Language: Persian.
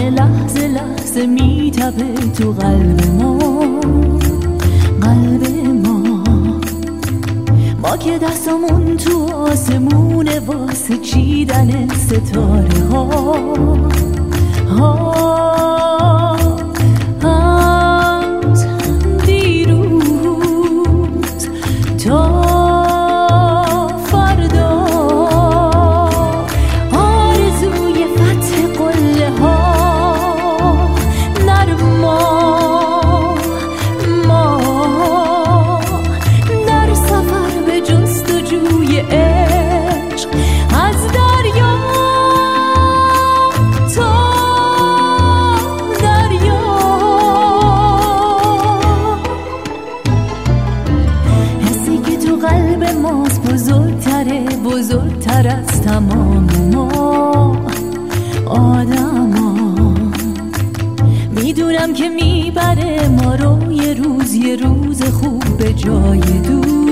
لحظه لحظه میتپه تو قلب ما، قلب ما که دستمون تو آسمونه واسه چیدن ستاره ها. از دیروز تا فردا آرزوی فتح قله ها در ما در سفر به جستجوی عشق از دریا تا دریا. حسی که تو قلب ماست بزرگتر از تمام ما آدما. میدونم که میبره ما رو یه روز خوب به جای دور.